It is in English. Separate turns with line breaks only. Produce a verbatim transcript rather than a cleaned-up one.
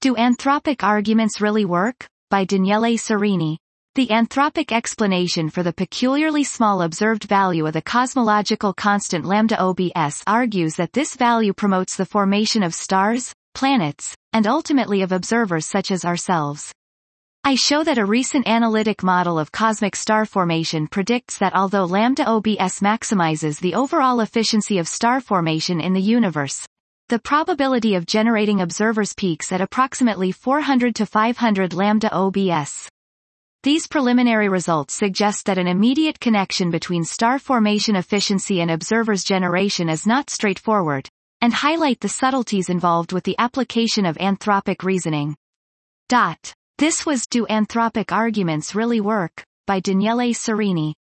Do Anthropic Arguments Really Work? By Daniele Serini. The anthropic explanation for the peculiarly small observed value of the cosmological constant lambda O B S argues that this value promotes the formation of stars, planets, and ultimately of observers such as ourselves. I show that a recent analytic model of cosmic star formation predicts that although lambda O B S maximizes the overall efficiency of star formation in the universe, the probability of generating observers peaks at approximately four hundred to five hundred lambda O B S. These preliminary results suggest that an immediate connection between star formation efficiency and observers generation is not straightforward, and highlight the subtleties involved with the application of anthropic reasoning. Dot. This was Do Anthropic Arguments Really Work? By Daniele Serini.